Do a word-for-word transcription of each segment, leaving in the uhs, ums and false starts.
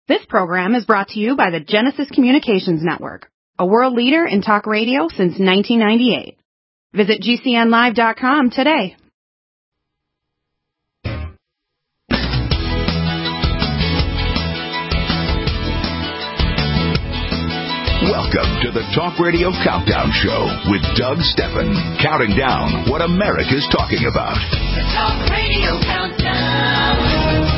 This program is brought to you by the Genesis Communications Network, a world leader in talk radio since nineteen ninety-eight. Visit G C N live dot com today. Welcome to the Talk Radio Countdown Show with Doug Steffen, counting down what America's talking about. The Talk Radio Countdown.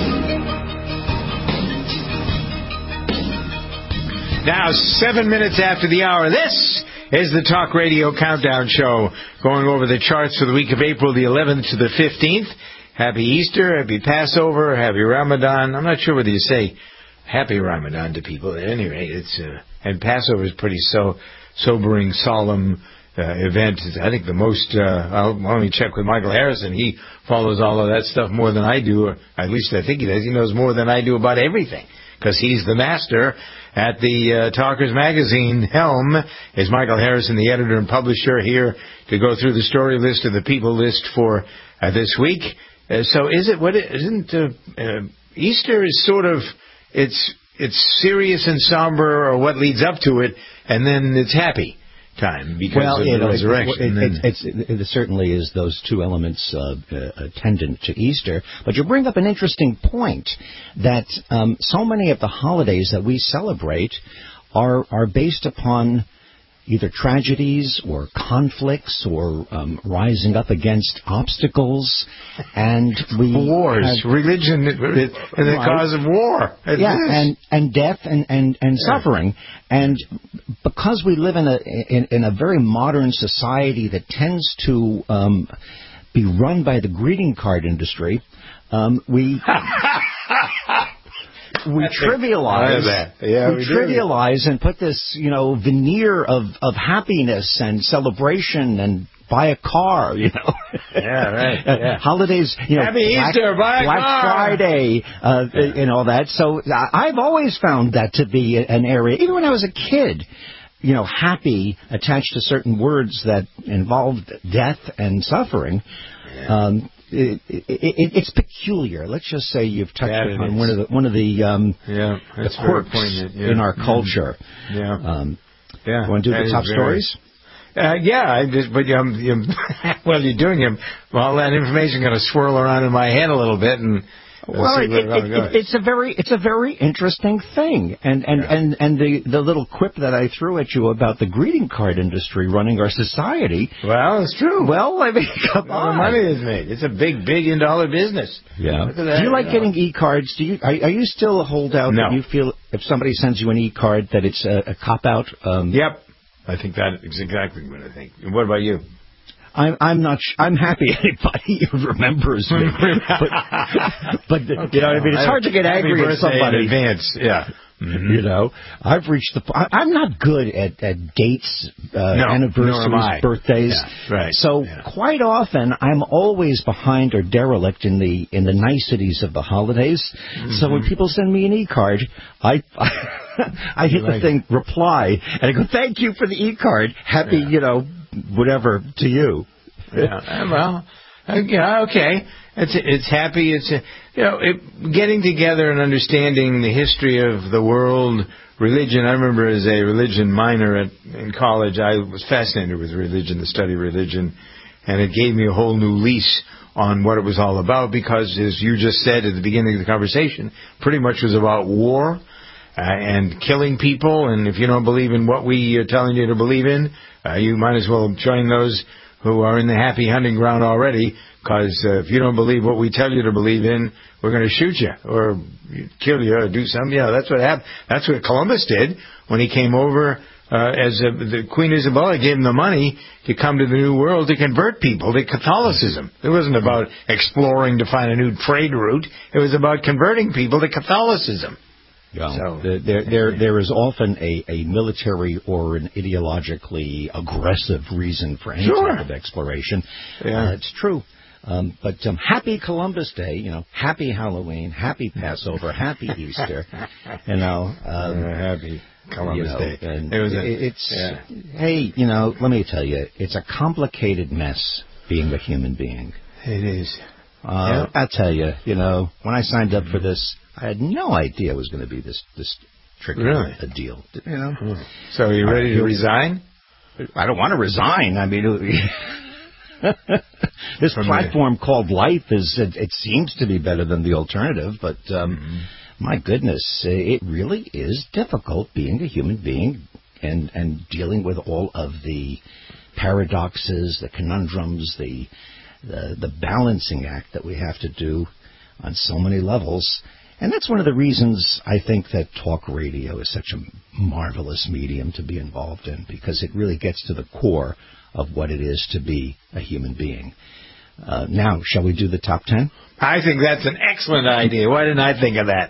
Now, seven minutes after the hour, this is the Talk Radio Countdown Show, going over the charts for the week of April the eleventh to the fifteenth. Happy Easter, happy Passover, happy Ramadan. I'm not sure whether you say happy Ramadan to people. At any rate, it's uh, and Passover is pretty so sobering, solemn uh, event. I think the most. Uh, I'll let me check with Michael Harrison. He follows all of that stuff more than I do, or at least I think he does. He knows more than I do about everything, because he's the master. At the uh, Talkers Magazine helm is Michael Harrison, the editor and publisher, here to go through the story list of the people list for uh, this week. Uh, so, is it what? It, isn't uh, uh, Easter is sort of it's it's serious and somber, or what leads up to it, and then it's happy time because well, of you the know, resurrection. It, it, it's, it, it certainly is those two elements uh, uh, attendant to Easter. But you bring up an interesting point that um, so many of the holidays that we celebrate are are based upon either tragedies or conflicts or um, rising up against obstacles, and we wars, have, religion, and the right. cause of war. It yeah, is. and and death and and, and yeah. suffering, and because we live in a in, in a very modern society that tends to um, be run by the greeting card industry, um, we. We trivialize, yeah, we, we trivialize and put this, you know, veneer of, of happiness and celebration and buy a car, you know. Yeah, right. Yeah. Holidays, you know, Happy Black, Easter, buy a Black car. Friday, uh, yeah. and all that. So I've always found that to be an area, even when I was a kid, you know, happy attached to certain words that involved death and suffering. Yeah. Um, It, it, it, it's peculiar. Let's just say you've touched that on one of the one of the um, yeah, the quirks yeah. in our culture. Yeah, um, yeah. You want to do that the top very, stories? Uh, yeah, I just, but um, you, well, you're doing them. Well, that information going to swirl around in my head a little bit, and we'll well, see it, where it, it, it, it's a very it's a very interesting thing, and and, yeah. and, and the the little quip that I threw at you about the greeting card industry running our society. Well, it's true. Well, I mean, come All on, the money is made. It's a big billion dollar business. Yeah. Look at that, do you like you know. getting e-cards? Do you are, are you still a holdout? No. That you feel if somebody sends you an e-card that it's a, a cop out? Um, Yep. I think that is exactly what I think. And what about you? I'm I'm not. Sh- I'm happy anybody remembers me, but, but okay. you know what I mean. It's hard to get angry at somebody in advance. Yeah, mm-hmm. You know. I've reached the. I, I'm not good at, at dates, uh, no, anniversaries, birthdays. Yeah, right. So yeah. quite often I'm always behind or derelict in the in the niceties of the holidays. Mm-hmm. So when people send me an e-card, I I, I hit like the thing, reply, and I go, "Thank you for the e-card. Happy, yeah. you know." Whatever to you. Yeah, well, yeah, okay. It's it's happy. It's you know it, getting together and understanding the history of the world, religion. I remember as a religion minor at in college, I was fascinated with religion, the study of religion, and it gave me a whole new lease on what it was all about. Because, as you just said at the beginning of the conversation, pretty much was about war. Uh, and killing people, and if you don't believe in what we are telling you to believe in, uh, you might as well join those who are in the happy hunting ground already, because uh, if you don't believe what we tell you to believe in, we're going to shoot you, or kill you, or do something. Yeah, that's what happened. That's what Columbus did when he came over, uh, as uh, the Queen Isabella gave him the money to come to the New World to convert people to Catholicism. It wasn't about exploring to find a new trade route. It was about converting people to Catholicism. Yeah. So, there, there, there is often a, a military or an ideologically aggressive reason for any sure. type of exploration. Yeah. Uh, it's true. Um, but um, happy Columbus Day, you know, happy Halloween, happy Passover, happy Easter, you know. Um, uh, happy Columbus you know, Day. And it was a, it's, yeah. hey, you know, let me tell you, it's a complicated mess being a human being. It is. Uh, Yeah. I tell you, you know, when I signed up for this, I had no idea it was going to be this this tricky Really? a deal. You know. So are you ready to resign? I don't want to resign. I mean, this From platform called Life is it, it seems to be better than the alternative, but um, Mm-hmm. my goodness, it really is difficult being a human being and and dealing with all of the paradoxes, the conundrums, the the, the balancing act that we have to do on so many levels. And that's one of the reasons I think that talk radio is such a marvelous medium to be involved in, because it really gets to the core of what it is to be a human being. Uh, now, shall we do the top ten? I think that's an excellent idea. Why didn't I think of that?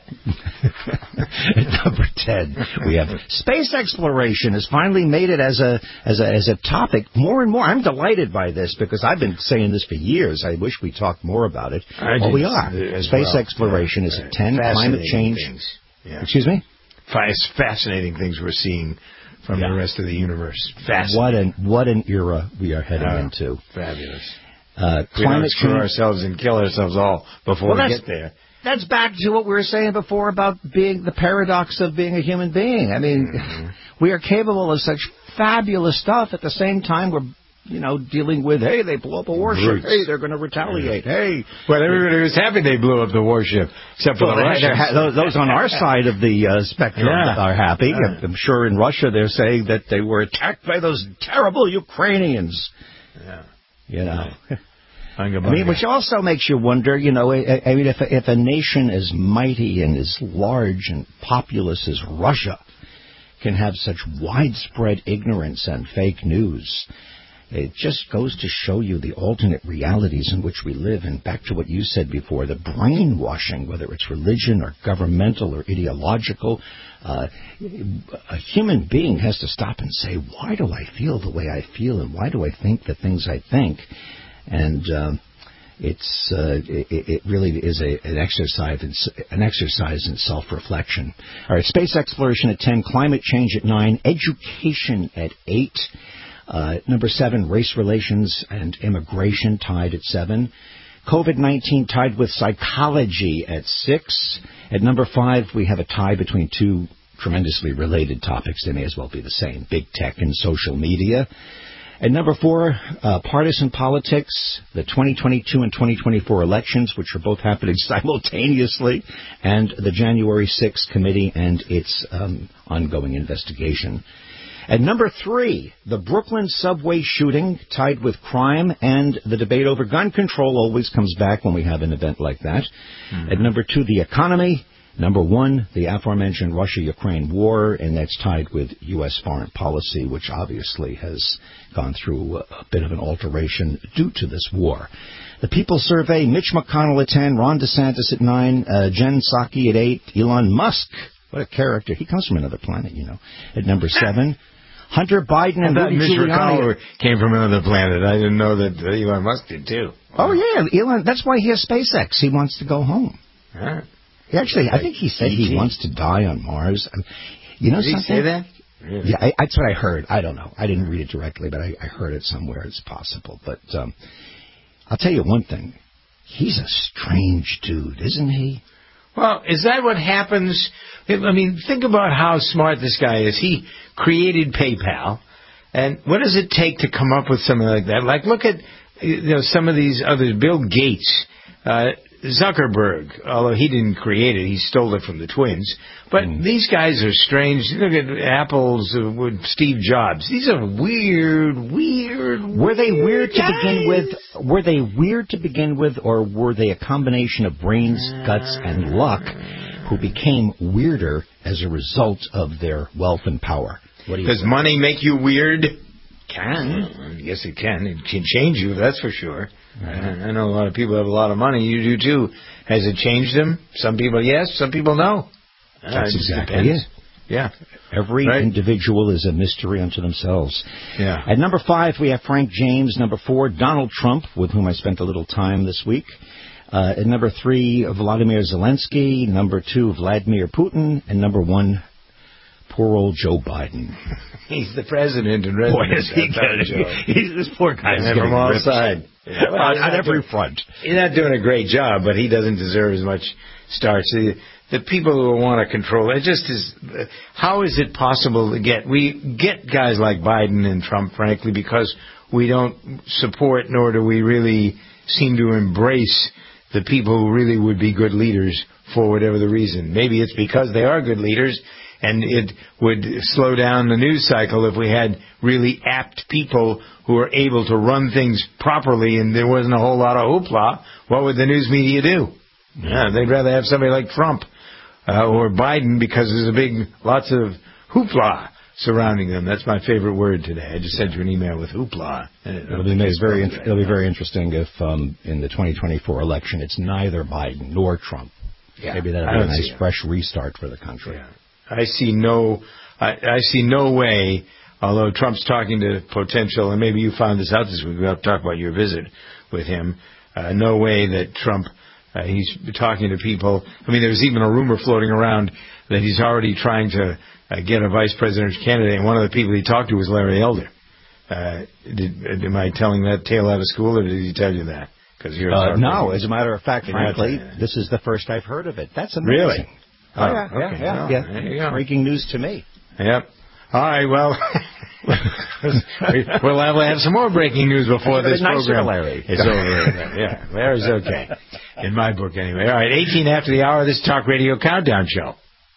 At number ten, we have space exploration has finally made it as a as a as a topic more and more. I'm delighted by this because I've been saying this for years. I wish we talked more about it. I well, do we are. as Space well. exploration Yeah, is right. at ten. Climate Fascinating change. things. Yeah. Excuse me. Fa- It's fascinating things we're seeing from Yeah. the rest of the universe. Fascinating. What an what an era we are heading Yeah. into. Fabulous. Uh, We don't climate screw change. ourselves and kill ourselves all before Well, we that's- get there. That's back to what we were saying before about being the paradox of being a human being. I mean, Mm-hmm. we are capable of such fabulous stuff. At the same time, we're, you know, dealing with, hey, they blew up a warship. Brutes. Hey, they're going to retaliate. Hey. Well, everybody was happy they blew up the warship, except for Well, the they- Russians. they're ha- those, those on our side of the uh, spectrum Yeah. are happy. Yeah. I'm sure in Russia they're saying that they were attacked by those terrible Ukrainians. Yeah. You know. I I mean, which also makes you wonder, you know, I, I mean, if a, if a nation as mighty and as large and populous as Russia can have such widespread ignorance and fake news, it just goes to show you the alternate realities in which we live. And back to what you said before, the brainwashing, whether it's religion or governmental or ideological, uh, a human being has to stop and say, why do I feel the way I feel and why do I think the things I think? And um, it's uh, it, it really is a, an exercise in, an exercise in self-reflection. All right, space exploration at ten, climate change at nine, education at eight. Uh, number seven, race relations and immigration tied at seven. COVID nineteen tied with psychology at six. At number five, we have a tie between two tremendously related topics. They may as well be the same: big tech and social media. At number four, uh, partisan politics, the twenty twenty-two and twenty twenty-four elections, which are both happening simultaneously, and the January sixth committee and its um, ongoing investigation. At number three, the Brooklyn subway shooting tied with crime, and the debate over gun control always comes back when we have an event like that. Mm-hmm. At number two, the economy. Number one, the aforementioned Russia-Ukraine war, and that's tied with U S foreign policy, which obviously has gone through a bit of an alteration due to this war. The People Survey, Mitch McConnell at ten, Ron DeSantis at nine, uh, Jen Psaki at eight, Elon Musk, what a character. He comes from another planet, you know, at number seven. Hunter Biden and Rudy Mitch Giuliani. McConnell came from another planet. I didn't know that uh, Elon Musk did, too. Oh, yeah, Elon. That's why he has SpaceX. He wants to go home. Huh. He actually, I think he said he wants to die on Mars. Um, you know Did something? he say that? Really? Yeah, I, that's what I heard. I don't know. I didn't read it directly, but I, I heard it somewhere. It's possible. But um, I'll tell you one thing. He's a strange dude, isn't he? Well, is that what happens? I mean, think about how smart this guy is. He created PayPal, and what does it take to come up with something like that? Like, look at you know some of these others. Bill Gates, uh, Zuckerberg, although he didn't create it, he stole it from the twins. But mm. these guys are strange. Look at Apple's uh, with Steve Jobs. These are weird, weird. Were they weird guys. to begin with? Were they weird to begin with, or were they a combination of brains, guts, and luck, who became weirder as a result of their wealth and power? What do you Does think? money make you weird? Can. Yes, it can. It can change you, that's for sure. Mm-hmm. I know a lot of people have a lot of money. You do, too. Has it changed them? Some people, yes. Some people, no. That's uh, it exactly it. Yeah. Every right. individual is a mystery unto themselves. Yeah. At number five, we have Frank James. Number four, Donald Trump, with whom I spent a little time this week. Uh, at number three, Vladimir Zelensky. Number two, Vladimir Putin. And number one, Poor old Joe Biden. He's the president and resident. Boy, is he getting, he's, this poor guy's yeah, getting from all ripped. sides. Yeah, well, on, on every doing, front. He's not doing a great job, but he doesn't deserve as much starch. The, the people who want to control it just is. How is it possible to get? We get guys like Biden and Trump, frankly, because we don't support nor do we really seem to embrace the people who really would be good leaders for whatever the reason. Maybe it's because they are good leaders, and it would slow down the news cycle if we had really apt people who are able to run things properly and there wasn't a whole lot of hoopla. What would the news media do? Yeah, they'd rather have somebody like Trump uh, or Biden because there's a big, lots of hoopla surrounding them. That's my favorite word today. I just sent you an email with hoopla. It'll be, very, it'll be very interesting if um, in the twenty twenty-four election it's neither Biden nor Trump. Yeah, Maybe that'll be a nice fresh restart for the country. Yeah. I see no, I, I see no way, although Trump's talking to potential, and maybe you found this out this week, we'll have to talk about your visit with him, uh, no way that Trump, uh, he's talking to people. I mean, there's even a rumor floating around that he's already trying to uh, get a vice presidential candidate, and one of the people he talked to was Larry Elder. Uh, did, am I telling that tale out of school, or did he tell you that? Because you're uh, no, as a matter of fact, frankly, this is the first I've heard of it. That's amazing. Really? Oh, yeah, oh, okay. yeah, yeah. Oh, yeah. There you go. Breaking news to me. Yep. All right, well, we'll have, we'll have some more breaking news before this program Larry. is over. Yeah, Larry's okay. In my book, anyway. All right, eighteen after the hour, this Talk Radio Countdown Show.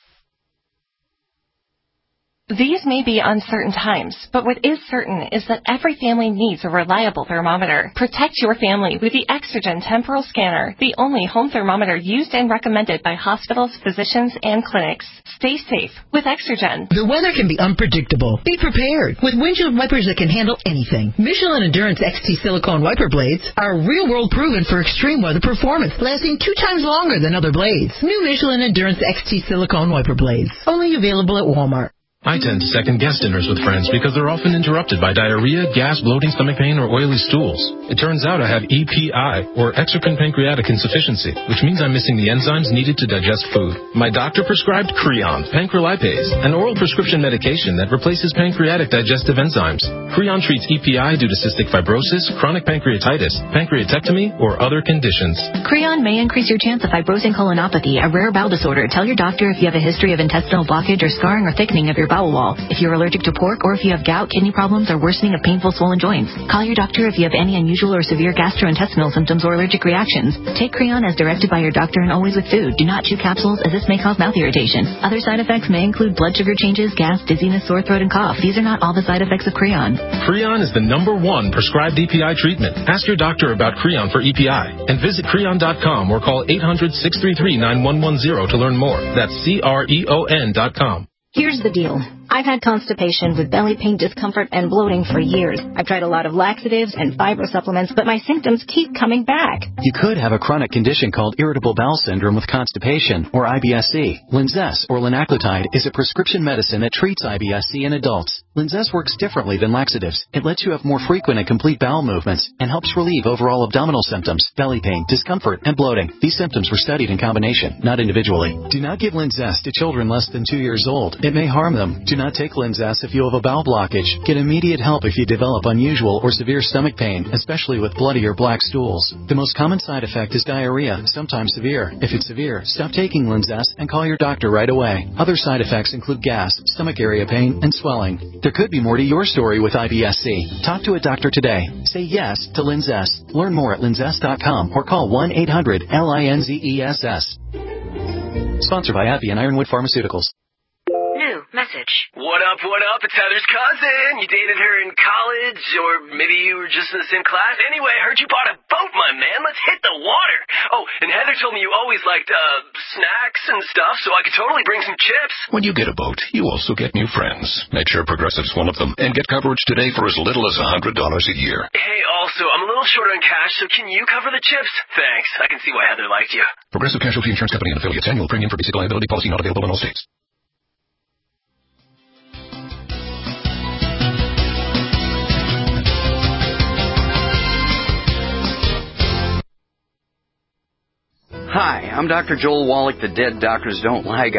These may be uncertain times, but what is certain is that every family needs a reliable thermometer. Protect your family with the Exergen Temporal Scanner, the only home thermometer used and recommended by hospitals, physicians, and clinics. Stay safe with Exergen. The weather can be unpredictable. Be prepared with windshield wipers that can handle anything. Michelin Endurance X T silicone wiper blades are real-world proven for extreme weather performance, lasting two times longer than other blades. New Michelin Endurance X T silicone wiper blades, only available at Walmart. I tend to second-guess dinners with friends because they're often interrupted by diarrhea, gas, bloating, stomach pain, or oily stools. It turns out I have E P I, or exocrine pancreatic insufficiency, which means I'm missing the enzymes needed to digest food. My doctor prescribed Creon, pancrelipase, an oral prescription medication that replaces pancreatic digestive enzymes. Creon treats E P I due to cystic fibrosis, chronic pancreatitis, pancreatectomy, or other conditions. Creon may increase your chance of fibrosing colonopathy, a rare bowel disorder. Tell your doctor if you have a history of intestinal blockage or scarring or thickening of your bowel wall, if you're allergic to pork, or if you have gout, kidney problems, or worsening of painful swollen joints. Call your doctor if you have any unusual or severe gastrointestinal symptoms or allergic reactions. Take Creon as directed by your doctor and always with food. Do not chew capsules, as this may cause mouth irritation. Other side effects may include blood sugar changes, gas, dizziness, sore throat, and cough. These are not all the side effects of Creon. Creon is the number one prescribed E P I treatment. Ask your doctor about Creon for E P I and visit Creon dot com or call eight hundred, six three three, nine one one zero to learn more. That's C R E O N dot com. Here's the deal. I've had constipation with belly pain, discomfort, and bloating for years. I've tried a lot of laxatives and fiber supplements, but my symptoms keep coming back. You could have a chronic condition called irritable bowel syndrome with constipation, or I B S C. Linzess, or linaclotide, is a prescription medicine that treats I B S C in adults. Linzess works differently than laxatives. It lets you have more frequent and complete bowel movements and helps relieve overall abdominal symptoms, belly pain, discomfort, and bloating. These symptoms were studied in combination, not individually. Do not give Linzess to children less than two years old. It may harm them. Do not take Linzess if you have a bowel blockage. Get immediate help if you develop unusual or severe stomach pain, especially with bloody or black stools. The most common side effect is diarrhea, sometimes severe. If it's severe, stop taking Linzess and call your doctor right away. Other side effects include gas, stomach area pain, and swelling. There could be more to your story with I B S C. Talk to a doctor today. Say yes to Linzess. Learn more at linzess dot com or call one eight hundred L I N Z E S S. Sponsored by AbbVie and Ironwood Pharmaceuticals. New message. What up, what up? It's Heather's cousin. You dated her in college, or maybe you were just in the same class. Anyway, I heard you bought a boat, my man. Let's hit the water. Oh, and Heather told me you always liked, uh, snacks and stuff, so I could totally bring some chips. When you get a boat, you also get new friends. Make sure Progressive's one of them, and get coverage today for as little as one hundred dollars a year. Hey, also, I'm a little short on cash, so can you cover the chips? Thanks. I can see why Heather liked you. Progressive Casualty Insurance Company and affiliates. Annual premium for basic liability policy not available in all states. Hi, I'm Doctor Joel Wallach, the Dead Doctors Don't Lie guy,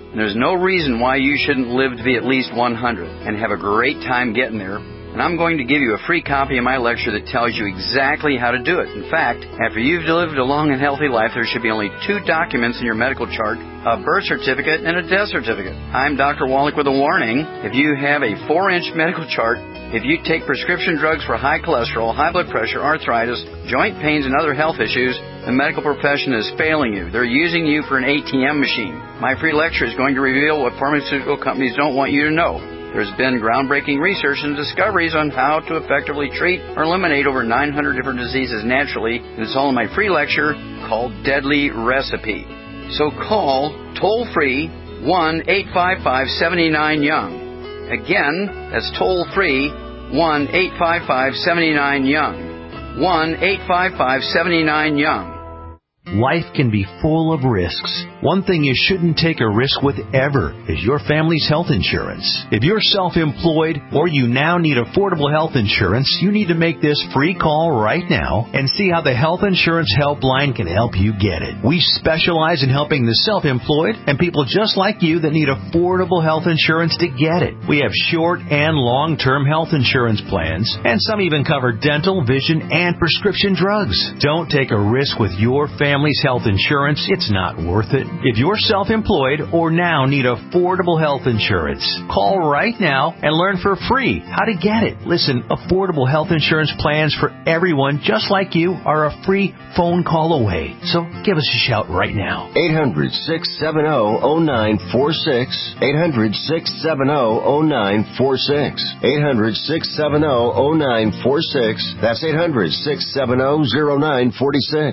And there's no reason why you shouldn't live to be at least one hundred and have a great time getting there. And I'm going to give you a free copy of my lecture that tells you exactly how to do it. In fact, after you've lived a long and healthy life, there should be only two documents in your medical chart, a birth certificate and a death certificate. I'm Doctor Wallach with a warning. If you have a four-inch medical chart, if you take prescription drugs for high cholesterol, high blood pressure, arthritis, joint pains, and other health issues, the medical profession is failing you. They're using you for an A T M machine. My free lecture is going to reveal what pharmaceutical companies don't want you to know. There's been groundbreaking research and discoveries on how to effectively treat or eliminate over nine hundred different diseases naturally, and it's all in my free lecture called Deadly Recipe. So call toll-free one eight five five, seven nine, young. Again, that's toll-free one eight five five, seven nine, young. one eight five five, seven nine, young. Life can be full of risks. One thing you shouldn't take a risk with ever is your family's health insurance. If you're self-employed or you now need affordable health insurance, you need to make this free call right now and see how the Health Insurance Helpline can help you get it. We specialize in helping the self-employed and people just like you that need affordable health insurance to get it. We have short and long-term health insurance plans, and some even cover dental, vision, and prescription drugs. Don't take a risk with your family. Family's health insurance, it's not worth it. If you're self-employed or now need affordable health insurance, call right now and learn for free how to get it. Listen, affordable health insurance plans for everyone just like you are a free phone call away. So give us a shout right now. eight hundred, six seven zero, zero nine four six. eight hundred, six seven zero, zero nine four six. eight hundred, six seven zero, zero nine four six. That's eight hundred, six seven zero, zero nine four six.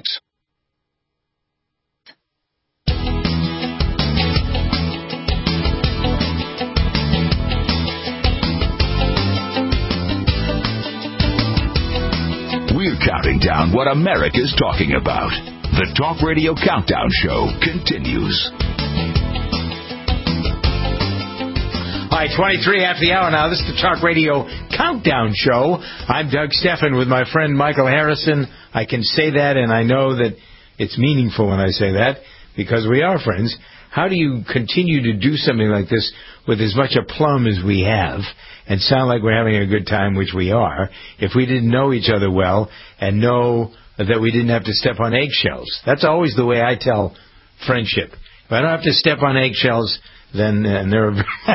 We're counting down what America's talking about. The Talk Radio Countdown Show continues. All right, twenty-three after the hour now. This is the Talk Radio Countdown Show. I'm Doug Steffen with my friend Michael Harrison. I can say that, and I know that it's meaningful when I say that, because we are friends. How do you continue to do something like this with as much aplomb as we have and sound like we're having a good time, which we are, if we didn't know each other well and know that we didn't have to step on eggshells? That's always the way I tell friendship. If I don't have to step on eggshells, then and there are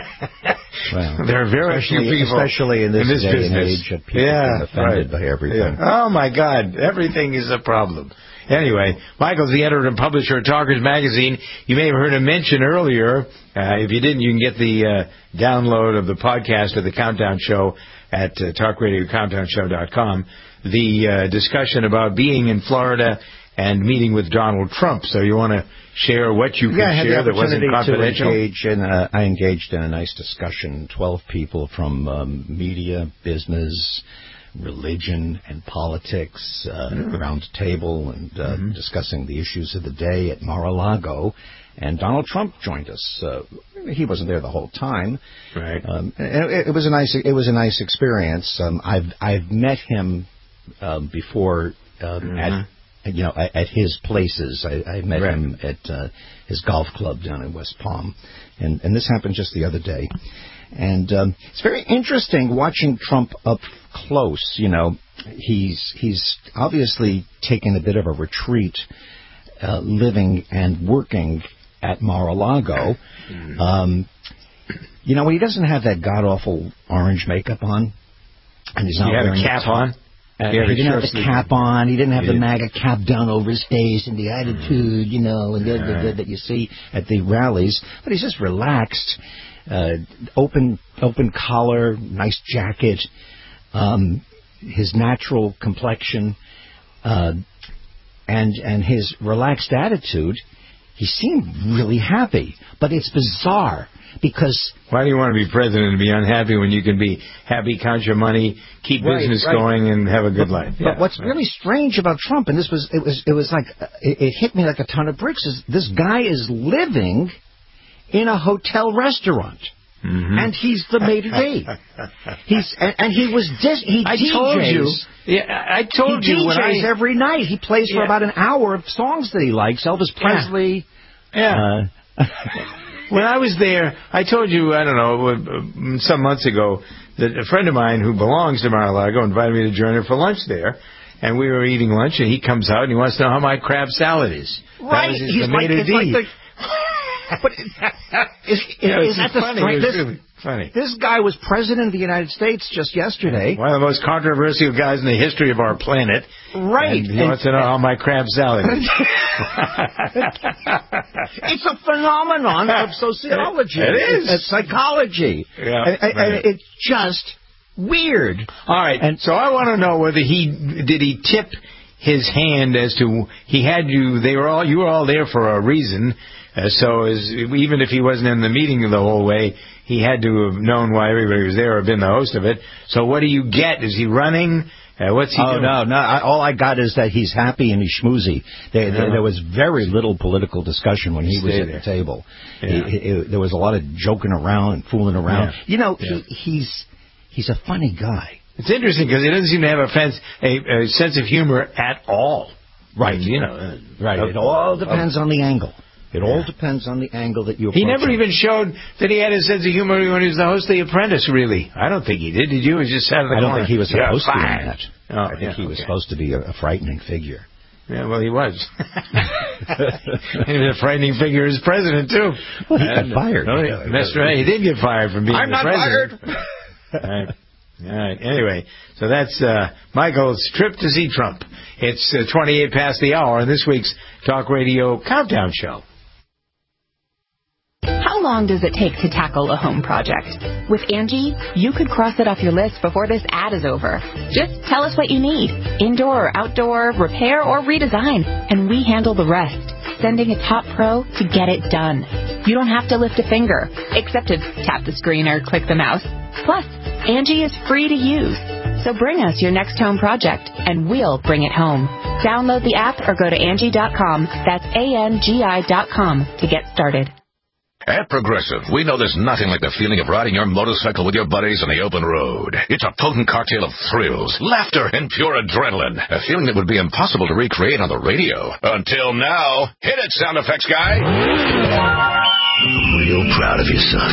well, there are very few people, especially in this, in this day business. and age, of people yeah, being offended right. by everything. Yeah. Oh my God, everything is a problem. Anyway, Michael's the editor and publisher of Talkers Magazine. You may have heard him mention earlier. Uh, if you didn't, you can get the uh, download of the podcast of the Countdown Show at uh, talk radio countdown show dot com. The uh, discussion about being in Florida and meeting with Donald Trump. So you want to share what you yeah, could I had share the that wasn't confidential? To engage in a, I engaged in a nice discussion. Twelve people from um, media, business, religion, and politics uh, mm-hmm. around the table and uh, mm-hmm. discussing the issues of the day at Mar-a-Lago. And Donald Trump joined us. Uh, he wasn't there the whole time. Right. Um, it, it was a nice. It was a nice experience. Um, I've I've met him uh, before um, mm-hmm. at. You know, at his places. I, I met right. him at uh, his golf club down in West Palm, and and this happened just the other day. And um, it's very interesting watching Trump up close. You know, he's he's obviously taken a bit of a retreat, uh, living and working at Mar-a-Lago. Mm-hmm. Um, you know, when he doesn't have that god awful orange makeup on, and he's not he had wearing a cap top, on. Uh, he didn't have the cap on. He didn't have he the did. MAGA cap down over his face and the attitude, you know, and the, the, the, that you see at the rallies. But he's just relaxed, uh, open open collar, nice jacket, um, his natural complexion, uh, and and his relaxed attitude. He seemed really happy, but it's bizarre. Because why do you want to be president and be unhappy when you can be happy, count your money, keep right, business right. going, and have a good but, life? But yeah, what's right. really strange about Trump, and this was it was it was like it, it hit me like a ton of bricks, is this guy is living in a hotel restaurant. Mm-hmm. And he's the maitre d'. He's and, and he was dis, he I D Js. told you. Yeah, I told he you D Js when I every night. He plays for yeah. about an hour of songs that he likes. Elvis Presley. Yeah. Uh, when I was there, I told you, I don't know, some months ago, that a friend of mine who belongs to Mar-a-Lago invited me to join her for lunch there. And we were eating lunch, and he comes out, and he wants to know how my crab salad is. Right. That was his He's like, tomato it's D. like the, but is, Yeah, is that the funny. strange? It was This, really funny. this guy was president of the United States just yesterday. One of the most controversial guys in the history of our planet. Right. And he wants to know how my crab salad is. It's a phenomenon of sociology. It is. It's psychology. Yeah, and, and, right. and it's just weird. All right. And so I want to know whether he did he tip his hand as to he had you. They were all you were all there for a reason. Uh, so as, even if he wasn't in the meeting the whole way, he had to have known why everybody was there or been the host of it. So what do you get? Is he running? Uh, what's he oh, doing? no, no. I, all I got is that he's happy and he's schmoozy. There, Yeah. there, there was very little political discussion when he was Stay at there. the table. Yeah. He, he, there was a lot of joking around and fooling around. Yeah. You know, Yeah. he, he's he's a funny guy. It's interesting because he doesn't seem to have a, fence, a, a sense of humor at all. Right. You know. Uh, Right. uh, It all uh, depends on the angle. It all Yeah. depends on the angle that you approach. He never it. even showed that he had a sense of humor when he was the host of The Apprentice, really. I don't think he did. Did you? He was just sat in the I don't corner. think he was Yeah, supposed to be fine. that. Oh, I think yeah, he was okay. supposed to be a, a frightening figure. Yeah, well, he was. He was a frightening figure as president, too. Well, he got And, fired. No, he, that's right. He did get fired from being I'm the not president. fired. All right. All right. Anyway, so that's uh, Michael's trip to see Trump. It's uh, twenty-eight past the hour on this week's Talk Radio Countdown Show. How long does it take to tackle a home project? With Angie, you could cross it off your list before this ad is over. Just tell us what you need. Indoor or outdoor, repair or redesign. And we handle the rest, sending a top pro to get it done. You don't have to lift a finger, except to tap the screen or click the mouse. Plus, Angie is free to use. So bring us your next home project, and we'll bring it home. Download the app or go to Angie dot com. That's A N G I dot com to get started. At Progressive, we know there's nothing like the feeling of riding your motorcycle with your buddies on the open road. It's a potent cocktail of thrills, laughter, and pure adrenaline. A feeling that would be impossible to recreate on the radio. Until now. Hit it, sound effects guy. Real proud of you, son.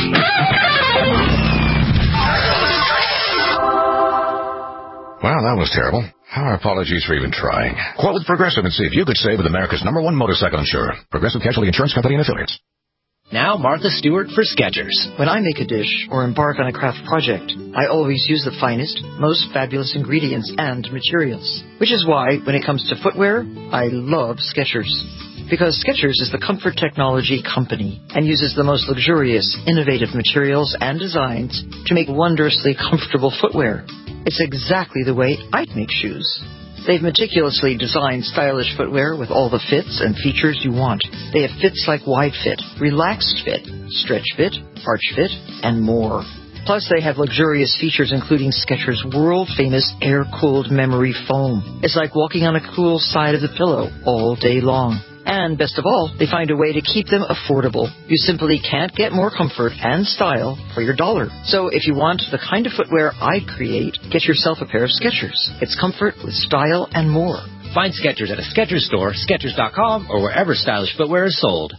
Well, that was terrible. Our apologies for even trying. Quote with Progressive and see if you could save with America's number one motorcycle insurer. Progressive Casualty Insurance Company and Affiliates. Now, Martha Stewart for Skechers. When I make a dish or embark on a craft project, I always use the finest, most fabulous ingredients and materials. Which is why, when it comes to footwear, I love Skechers. Because Skechers is the comfort technology company and uses the most luxurious, innovative materials and designs to make wondrously comfortable footwear. It's exactly the way I'd make shoes. They've meticulously designed stylish footwear with all the fits and features you want. They have fits like wide fit, relaxed fit, stretch fit, arch fit, and more. Plus, they have luxurious features including Skechers' world-famous air-cooled memory foam. It's like walking on a cool side of the pillow all day long. And best of all, they find a way to keep them affordable. You simply can't get more comfort and style for your dollar. So if you want the kind of footwear I create, get yourself a pair of Skechers. It's comfort with style and more. Find Skechers at a Skechers store, Skechers dot com, or wherever stylish footwear is sold.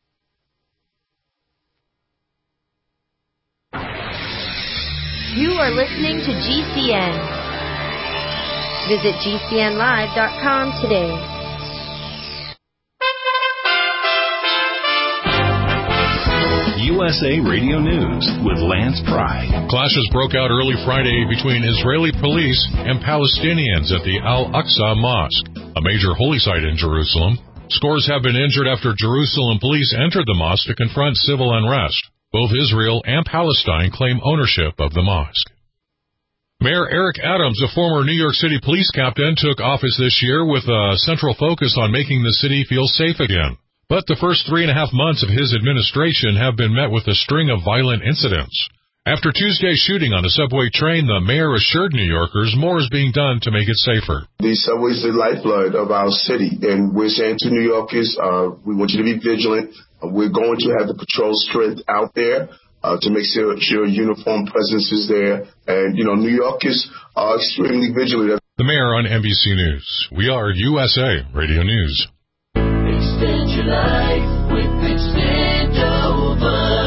You are listening to G C N. Visit G C N live dot com today. U S A Radio News with Lance Pry. Clashes broke out early Friday between Israeli police and Palestinians at the Al-Aqsa Mosque, a major holy site in Jerusalem. Scores have been injured after Jerusalem police entered the mosque to confront civil unrest. Both Israel and Palestine claim ownership of the mosque. Mayor Eric Adams, a former New York City police captain, took office this year with a central focus on making the city feel safe again. But the first three and a half months of his administration have been met with a string of violent incidents. After Tuesday's shooting on a subway train, the mayor assured New Yorkers more is being done to make it safer. The subway is the lifeblood of our city, and we're saying to New Yorkers, uh, we want you to be vigilant. Uh, we're going to have the patrol strength out there uh, to make sure, sure uniformed presence is there. And, you know, New Yorkers are extremely vigilant. The mayor on N B C News. We are U S A Radio News. Extend your life with Extend Over.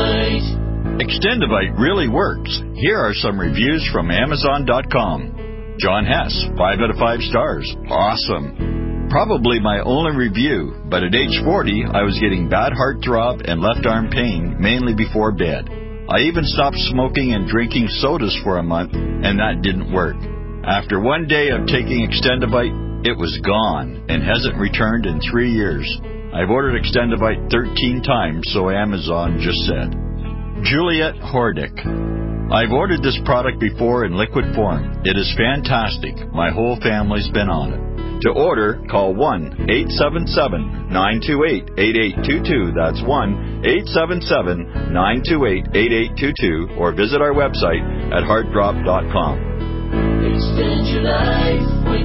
Extendivite really works. Here are some reviews from Amazon dot com. John Hess, five out of five stars. Awesome. Probably my only review, but at age forty, I was getting bad heart throb and left arm pain, mainly before bed. I even stopped smoking and drinking sodas for a month, and that didn't work. After one day of taking Extendivite, it was gone and hasn't returned in three years. I've ordered Extendivite thirteen times, so Amazon just said. Juliet Hordick. I've ordered this product before in liquid form. It is fantastic. My whole family's been on it. To order, call one eight seven seven, nine two eight, eight eight two two. That's one eight seven seven, nine two eight, eight eight two two, or visit our website at heart drop dot com. Extend your life with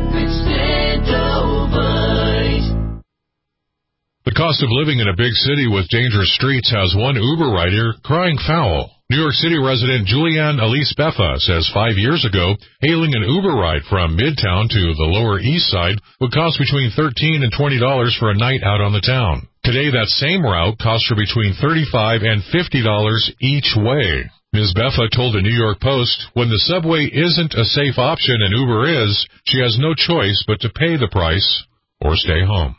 Extendovite. The cost of living in a big city with dangerous streets has one Uber rider crying foul. New York City resident Julianne Elise Beffa says five years ago, hailing an Uber ride from Midtown to the Lower East Side would cost between thirteen dollars and twenty dollars for a night out on the town. Today, that same route costs her between thirty-five dollars and fifty dollars each way. Miz Beffa told the New York Post, when the subway isn't a safe option and Uber is, she has no choice but to pay the price or stay home.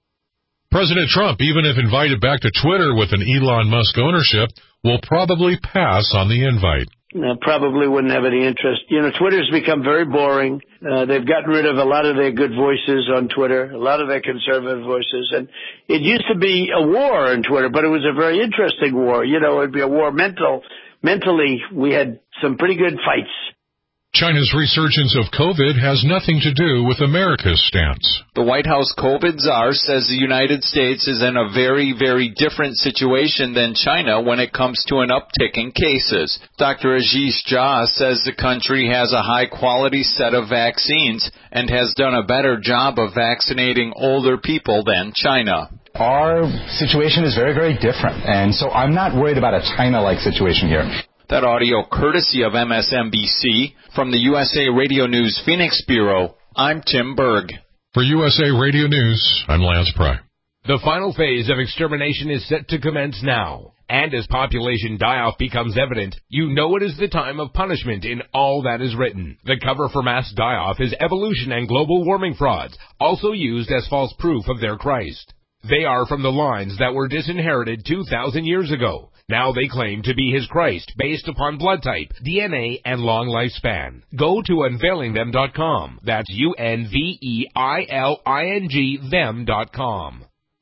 President Trump, even if invited back to Twitter with an Elon Musk ownership, will probably pass on the invite. Uh, probably wouldn't have any interest. You know, Twitter's become very boring. Uh, they've gotten rid of a lot of their good voices on Twitter, a lot of their conservative voices. And it used to be a war on Twitter, but it was a very interesting war. You know, it'd be a war mental. Mentally, we had some pretty good fights. China's resurgence of COVID has nothing to do with America's stance. The White House COVID czar says the United States is in a very, very different situation than China when it comes to an uptick in cases. Doctor Ashish Jha says the country has a high-quality set of vaccines and has done a better job of vaccinating older people than China. Our situation is very, very different, and so I'm not worried about a China-like situation here. That audio courtesy of M S N B C. From the U S A Radio News Phoenix Bureau, I'm Tim Berg. For U S A Radio News, I'm Lance Pry. The final phase of extermination is set to commence now. And as population die-off becomes evident, you know it is the time of punishment in all that is written. The cover for mass die-off is evolution and global warming frauds, also used as false proof of their Christ. They are from the lines that were disinherited two thousand years ago. Now they claim to be his Christ based upon blood type, D N A, and long lifespan. Go to unveiling them dot com. That's U N V E I L I N G them dot com.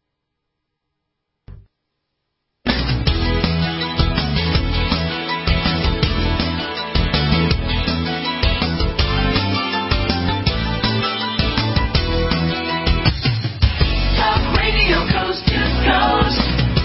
Talk radio coast to coast.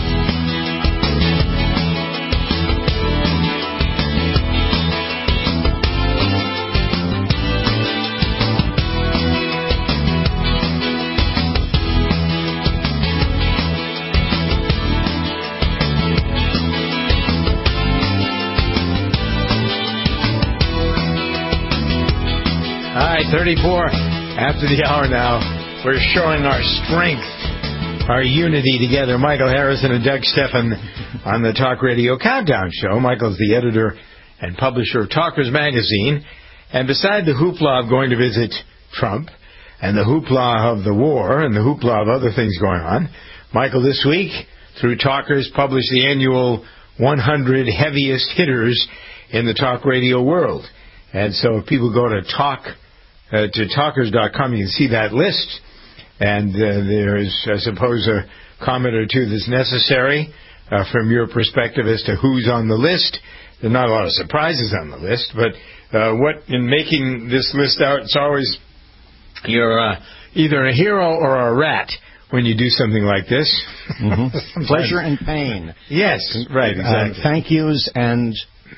All right, thirty-four after the hour now. We're showing our strength, our unity together. Michael Harrison and Doug Stephan on the Talk Radio Countdown Show. Michael's the editor and publisher of Talkers Magazine. And beside the hoopla of going to visit Trump and the hoopla of the war and the hoopla of other things going on, Michael this week, through Talkers, published the annual one hundred heaviest hitters in the talk radio world. And so if people go to talk uh, to talkers dot com, you can see that list. And uh, there is, I suppose, a comment or two that's necessary uh, from your perspective as to who's on the list. There are not a lot of surprises on the list, but uh, what in making this list out, it's always you're uh, either a hero or a rat when you do something like this. Mm-hmm. Pleasure and pain. Yes, right, exactly. Uh, thank yous and...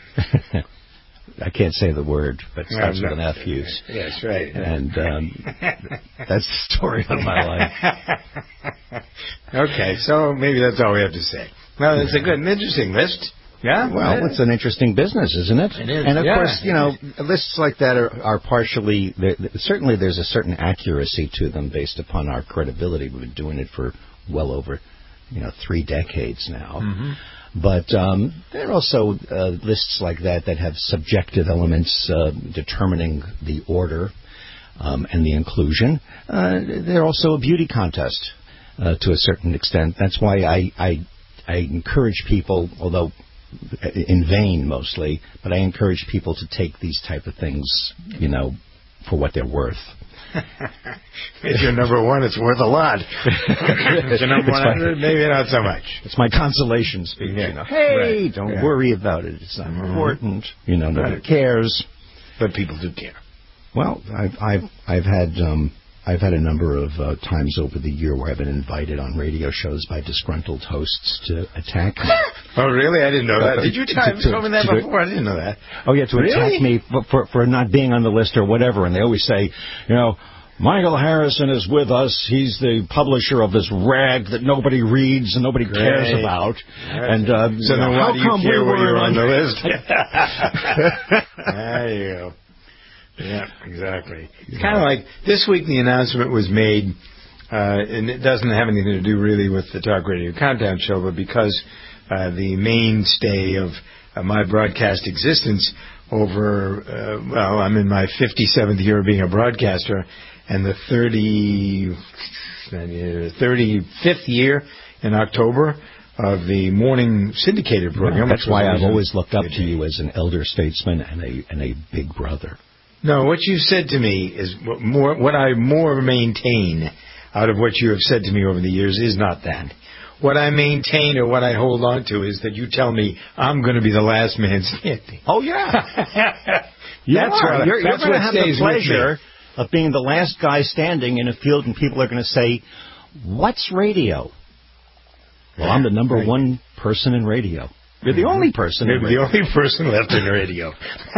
I can't say the word, but it starts no, with no. an F use. Yes, right. And um, that's the story of my life. Okay, so maybe that's all we have to say. Well, it's a good and interesting list. Yeah? Well, yeah. it's an interesting business, isn't it? It is. And, of yeah. course, you know, lists like that are, are partially... Certainly there's a certain accuracy to them based upon our credibility. We've been doing it for well over, you know, three decades now. Mm-hmm. But um, there are also uh, lists like that that have subjective elements uh, determining the order um, and the inclusion. Uh, they're also a beauty contest uh, to a certain extent. That's why I, I, I encourage people, although in vain mostly, but I encourage people to take these type of things, you know, for what they're worth. If you're number one, it's worth a lot. If you're number one hundred, maybe not so much. It's my consolation speech. Yeah. You know, hey, right. don't yeah. worry about it. It's not mm-hmm. important. You know, nobody right. cares. But people do care. Well, I've I've I've had um, I've had a number of uh, times over the year where I've been invited on radio shows by disgruntled hosts to attack me. Oh, really? I didn't know that. Did you tell me that before? I didn't know that. Oh, yeah, to really? attack me for, for for not being on the list or whatever. And they always say, you know, Michael Harrison is with us. He's the publisher of this rag that nobody reads and nobody Great. cares about. Right. And uh, so then why do you care when you're on the list? There you go. Yeah, exactly. It's kind of like this week the announcement was made, uh, and it doesn't have anything to do really with the Talk Radio Countdown show, but because uh, the mainstay of uh, my broadcast existence over, uh, well, I'm in my fifty-seventh year of being a broadcaster, and the thirty, thirty-fifth year in October of the morning syndicated program. Yeah, that's why I've always looked up to you as an elder statesman and a and a big brother. No, what you've said to me is what more. What I more maintain out of what you have said to me over the years is not that. What I maintain or what I hold on to is that you tell me I'm going to be the last man standing. Oh yeah, you that's are. What, you're that's you're going to have the pleasure of of being the last guy standing in a field, and people are going to say, "What's radio?" Well, I'm the number right. one person in radio. You're the only person. You're the only person left in radio.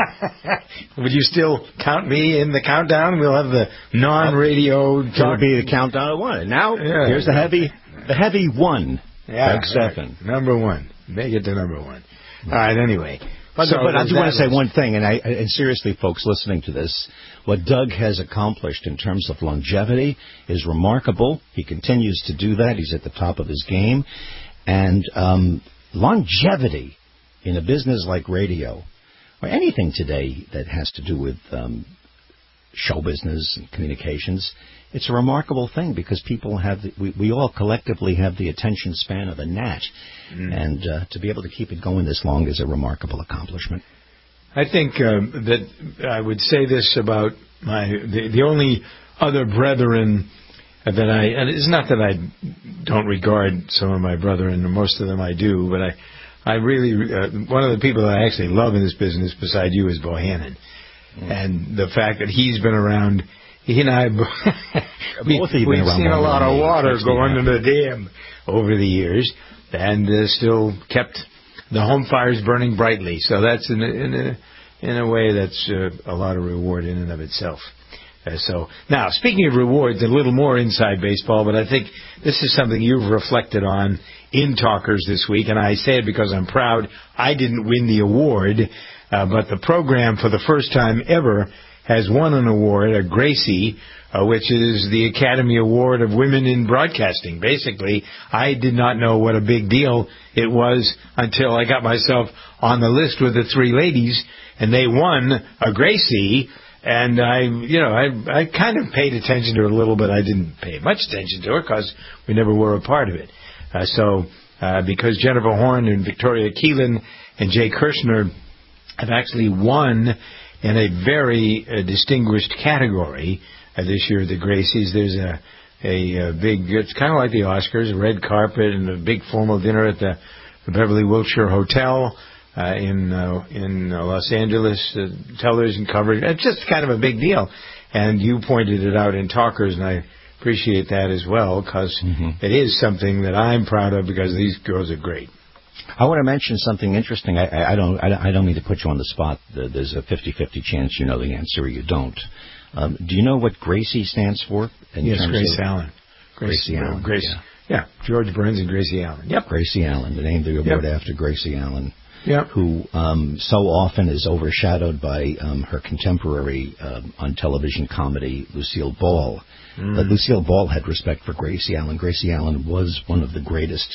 Would you still count me in the countdown? We'll have the non-radio. It would be the countdown of one. And now yeah, here's the heavy, the heavy one. Yeah, Doug Stephan. Right. Number one. Make it to number one. All right. Anyway, but, so but I do want to say one thing, and I and seriously, folks listening to this, what Doug has accomplished in terms of longevity is remarkable. He continues to do that. He's at the top of his game, and. Um, Longevity in a business like radio, or anything today that has to do with um, show business and communications, it's a remarkable thing because people have, the, we, we all collectively have the attention span of a gnat, mm. and uh, to be able to keep it going this long is a remarkable accomplishment. I think um, that I would say this about my the, the only other brethren that I, and it's not that I don't regard some of my brethren, and most of them I do, but I, I really, uh, one of the people that I actually love in this business beside you is Bohannon. Mm. And the fact that he's been around, he and I, we, Both of you we've been around seen a lot of water go happy. under the dam over the years, and uh, still kept the home fires burning brightly. So that's in a, in a, in a way that's uh, a lot of reward in and of itself. Uh, so now, speaking of rewards, a little more inside baseball, but I think this is something you've reflected on in Talkers this week, and I say it because I'm proud I didn't win the award, uh, but the program for the first time ever has won an award, a Gracie, uh, which is the Academy Award of Women in Broadcasting. Basically, I did not know what a big deal it was until I got myself on the list with the three ladies, and they won a Gracie. And I, you know, I I kind of paid attention to it a little bit. I didn't pay much attention to it because we never were a part of it. Uh, so uh, because Jennifer Horn and Victoria Keelan and Jay Kirshner have actually won in a very uh, distinguished category uh, this year at the Gracies. There's a, a, a big, it's kind of like the Oscars, a red carpet and a big formal dinner at the Beverly Wilshire Hotel. Uh, in uh, in uh, Los Angeles, uh, television coverage. It's just kind of a big deal. And you pointed it out in Talkers, and I appreciate that as well, because mm-hmm. it is something that I'm proud of because these girls are great. I want to mention something interesting. I, I, I don't I don't mean to put you on the spot. There's a fifty-fifty chance you know the answer or you don't. Um, do you know what Gracie stands for? In yes, terms Grace of Allen. Grace, Gracie Allen. Grace, yeah. yeah, George Burns and Gracie Allen. Yep. Gracie Allen, the name of the award yep. after Gracie Allen. Yep. Who um, so often is overshadowed by um, her contemporary um, on television comedy, Lucille Ball. Mm. But Lucille Ball had respect for Gracie Allen. Gracie Allen was one of the greatest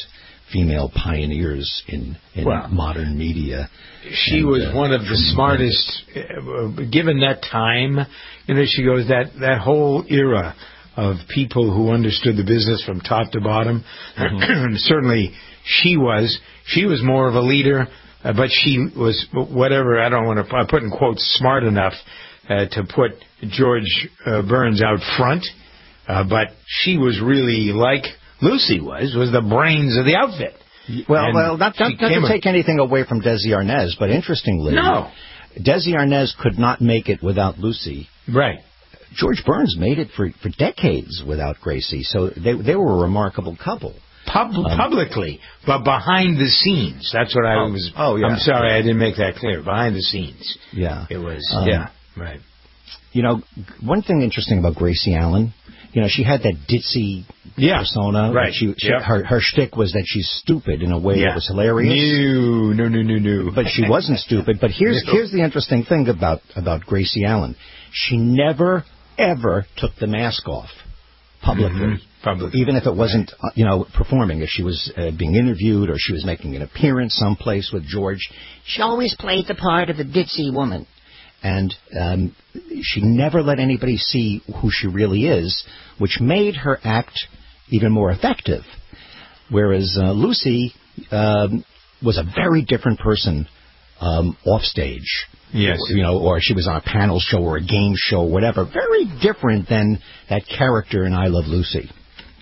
female pioneers in, in Well, modern media. She and, was uh, one of the smartest, uh, given that time. You know, she goes, that, that whole era of people who understood the business from top to bottom. Mm-hmm. Certainly she was. She was more of a leader, uh, but she was, whatever, I don't want to, I put in quotes, smart enough uh, to put George uh, Burns out front. Uh, but she was really like Lucy was, was the brains of the outfit. Well, And well, not, not, not to take anything away from Desi Arnaz, but interestingly, No. Desi Arnaz could not make it without Lucy. Right. George Burns made it for, for decades without Gracie, so they they were a remarkable couple. Pub- Um, publicly, but behind the scenes. That's what I Oh, was. oh, yeah. I'm sorry, I didn't make that clear. Behind the scenes. Yeah. It was, Um, yeah, right. You know, one thing interesting about Gracie Allen, you know, she had that ditzy Yeah, persona. right. She, she, Yep. her, her shtick was that she's stupid in a way Yeah. that was hilarious. No, no, no, no, no. But she wasn't stupid. But here's No. here's the interesting thing about, about Gracie Allen. She never, ever took the mask off publicly. Mhm. Publicly. Even if it wasn't, uh, you know, performing. If she was uh, being interviewed or she was making an appearance someplace with George, she always played the part of the ditzy woman. And um, she never let anybody see who she really is, which made her act even more effective. Whereas uh, Lucy um, was a very different person um, off stage. Yes. You know, or she was on a panel show or a game show, whatever. Very different than that character in I Love Lucy.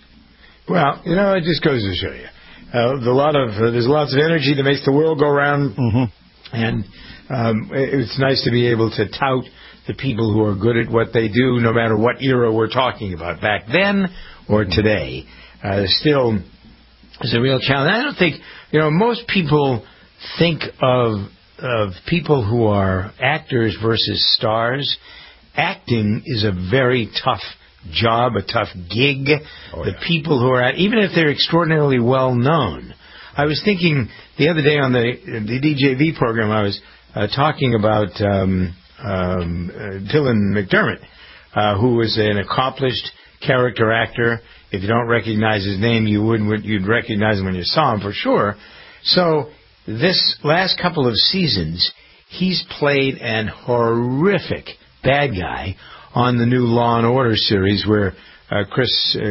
Well, you know, it just goes to show you. Uh, the lot of uh, there's lots of energy that makes the world go round, mm-hmm. and um, it's nice to be able to tout the people who are good at what they do, no matter what era we're talking about, back then or today. Uh, still, is a real challenge. I don't think, you know, most people think of of people who are actors versus stars. Acting is a very tough job, a tough gig. Oh, the yeah. people who are at, even if they're extraordinarily well known. I was thinking the other day on the the D J V program, I was uh, talking about um, um, uh, Dylan McDermott, uh, who was an accomplished character actor. If you don't recognize his name, you wouldn't. You'd recognize him when you saw him for sure. So this last couple of seasons, he's played an horrific bad guy on the new Law and Order series, where uh, Chris, uh,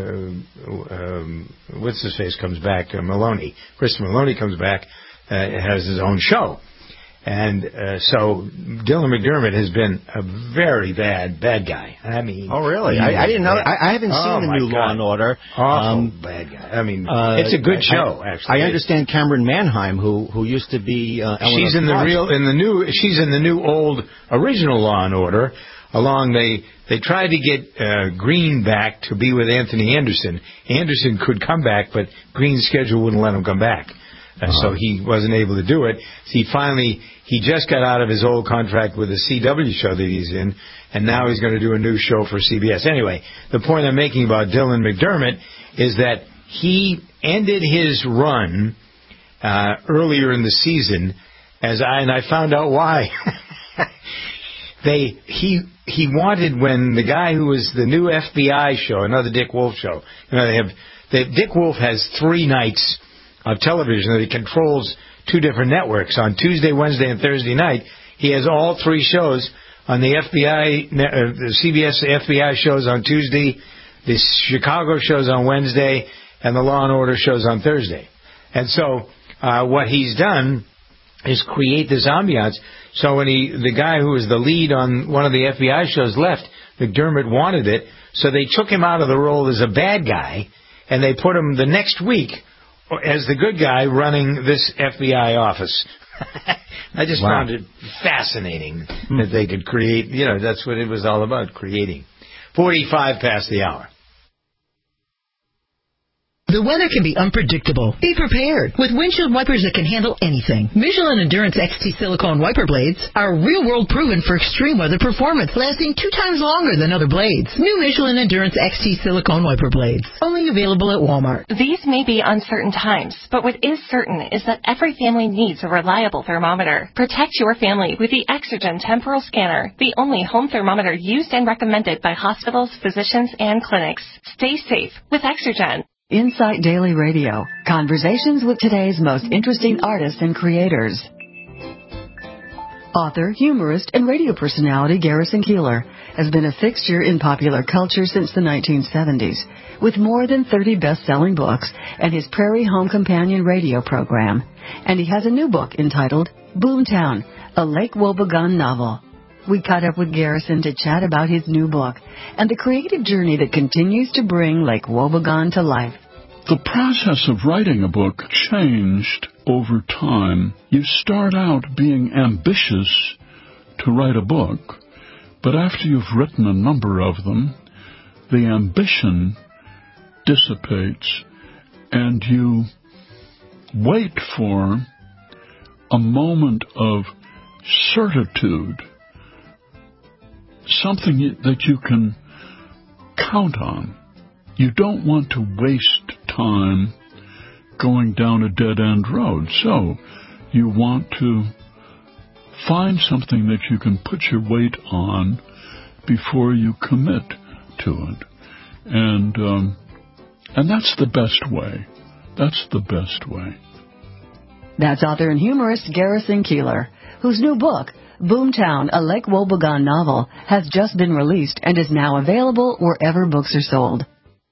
uh, um, what's his face, comes back, uh, Maloney. Chris Maloney comes back, uh, has his own show. And uh, so Dylan McDermott has been a very bad, bad guy. I mean... Oh, really? I, I didn't know. I, I haven't Oh, seen the my new God. Law and Order. Awful Um, bad guy. I mean, uh, it's a good I- show, I, actually. I understand Cameron Manheim, who who used to be uh, Eleanor She's in the Clark. real, in the new, she's in the new old original Law and Order. Along, they they tried to get uh, Green back to be with Anthony Anderson. Anderson could come back, but Green's schedule wouldn't let him come back. Uh, Uh-huh. So he wasn't able to do it. So he finally, he just got out of his old contract with the C W show that he's in, and now he's going to do a new show for C B S. Anyway, the point I'm making about Dylan McDermott is that he ended his run uh, earlier in the season, as I and I found out why. they he he wanted, when the guy who was the new F B I show, another Dick Wolf show, you know, they have they, Dick Wolf has three nights of television that he controls two different networks. On Tuesday, Wednesday, and Thursday night, he has all three shows on the F B I, uh, the C B S F B I shows on Tuesday, the Chicago shows on Wednesday, and the Law and Order shows on Thursday. And so uh, what he's done is create this ambiance. So when he, the guy who was the lead on one of the F B I shows left, McDermott wanted it, so they took him out of the role as a bad guy, and they put him the next week as the good guy running this F B I office. I just Wow. found it fascinating that they could create, you know, that's what it was all about, creating. forty-five past the hour. The weather can be unpredictable. Be prepared with windshield wipers that can handle anything. Michelin Endurance X T silicone wiper blades are real-world proven for extreme weather performance, lasting two times longer than other blades. New Michelin Endurance X T silicone wiper blades, only available at Walmart. These may be uncertain times, but what is certain is that every family needs a reliable thermometer. Protect your family with the Exergen Temporal Scanner, the only home thermometer used and recommended by hospitals, physicians, and clinics. Stay safe with Exergen. Insight Daily Radio. Conversations with today's most interesting artists and creators. Author, humorist, and radio personality Garrison Keillor has been a fixture in popular culture since the nineteen seventies, with more than thirty best-selling books and his Prairie Home Companion radio program. And he has a new book entitled Boomtown, a Lake Wobegon novel. We caught up with Garrison to chat about his new book and the creative journey that continues to bring Lake Wobegon to life. The process of writing a book changed over time. You start out being ambitious to write a book, but after you've written a number of them, the ambition dissipates and you wait for a moment of certitude, something that you can count on. You don't want to waste time going down a dead-end road. So you want to find something that you can put your weight on before you commit to it. And um, and that's the best way. That's the best way. That's author and humorist Garrison Keillor, whose new book, Boomtown, a Lake Wobegon novel, has just been released and is now available wherever books are sold.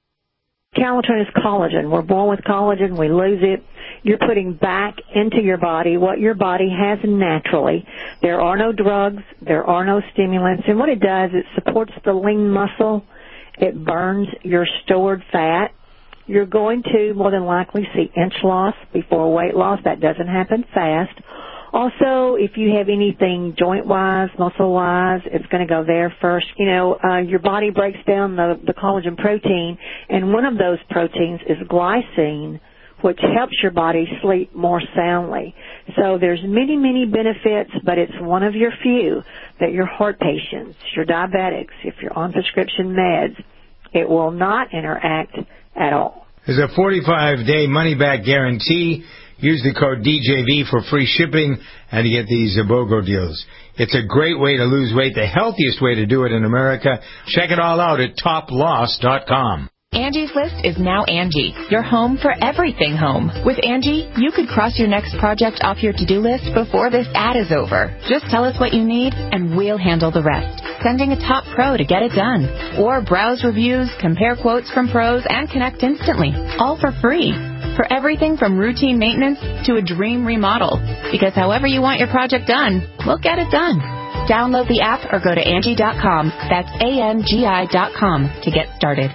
Calatin is collagen. We're born with collagen. We lose it. You're putting back into your body what your body has naturally. There are no drugs. There are no stimulants. And what it does, it supports the lean muscle. It burns your stored fat. You're going to more than likely see inch loss before weight loss. That doesn't happen fast. Also, if you have anything joint-wise, muscle-wise, it's going to go there first. You know, uh, your body breaks down the, the collagen protein, and one of those proteins is glycine, which helps your body sleep more soundly. So there's many, many benefits, but it's one of your few that your heart patients, your diabetics, if you're on prescription meds, it will not interact at all. There's a forty-five day money-back guarantee. Use the code D J V for free shipping and you get these BOGO deals. It's a great way to lose weight, the healthiest way to do it in America. Check it all out at top loss dot com. Angie's List is now Angie, your home for everything home. With Angie, you could cross your next project off your to-do list before this ad is over. Just tell us what you need, and we'll handle the rest. Sending a top pro to get it done. Or browse reviews, compare quotes from pros, and connect instantly. All for free. For everything from routine maintenance to a dream remodel. Because however you want your project done, we'll get it done. Download the app or go to Angie dot com. That's A N G I dot com to get started.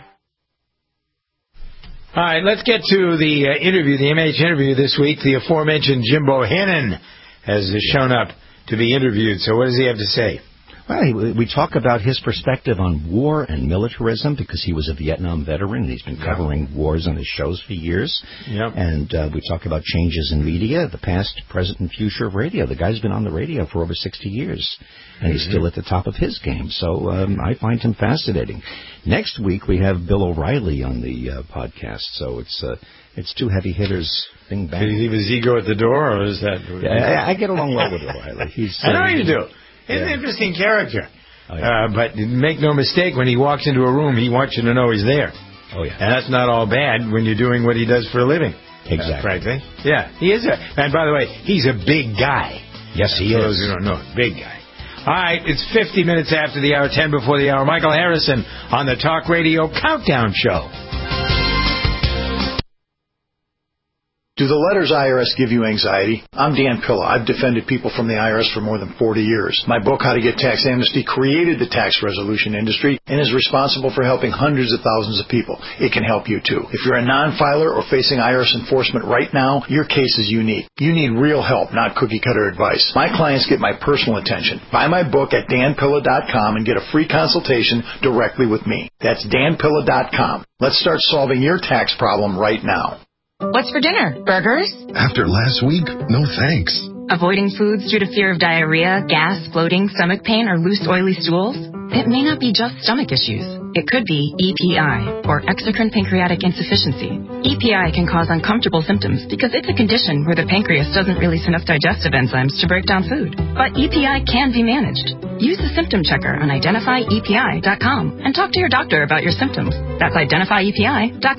All right, let's get to the uh, interview, the M H interview this week. The aforementioned Jim Bohannon has shown up to be interviewed. So what does he have to say? Well, we talk about his perspective on war and militarism because he was a Vietnam veteran and he's been covering yep. wars on his shows for years. Yep. And uh, we talk about changes in media, the past, present, and future of radio. The guy's been on the radio for over sixty years, and mm-hmm. he's still at the top of his game. So um, I find him fascinating. Next week we have Bill O'Reilly on the uh, podcast. So it's uh, it's two heavy hitters. Bing bang. Did he leave his ego at the door, or is that? Yeah, I, I get along well with O'Reilly. He's. I know uh, you do. He's yeah. an interesting character. Oh, yeah. uh, but make no mistake, when he walks into a room, he wants you to know he's there. Oh, yeah. And that's not all bad when you're doing what he does for a living. Exactly. Uh, frankly. Yeah, he is a... And by the way, he's a big guy. Yes, he for is. For those who don't know, big guy. All right, it's fifty minutes after the hour, ten before the hour. Michael Harrison on the Talk Radio Countdown Show. Do the letters I R S give you anxiety? I'm Dan Pilla. I've defended people from the I R S for more than forty years. My book, How to Get Tax Amnesty, created the tax resolution industry and is responsible for helping hundreds of thousands of people. It can help you, too. If you're a non-filer or facing I R S enforcement right now, your case is unique. You need real help, not cookie-cutter advice. My clients get my personal attention. Buy my book at dan pilla dot com and get a free consultation directly with me. That's dan pilla dot com. Let's start solving your tax problem right now. What's for dinner? Burgers? After last week, no thanks. Avoiding foods due to fear of diarrhea, gas, bloating, stomach pain, or loose, oily stools? It may not be just stomach issues. It could be E P I, or exocrine pancreatic insufficiency. E P I can cause uncomfortable symptoms because it's a condition where the pancreas doesn't release enough digestive enzymes to break down food. But E P I can be managed. Use the symptom checker on identify E P I dot com and talk to your doctor about your symptoms. That's identify E P I dot com.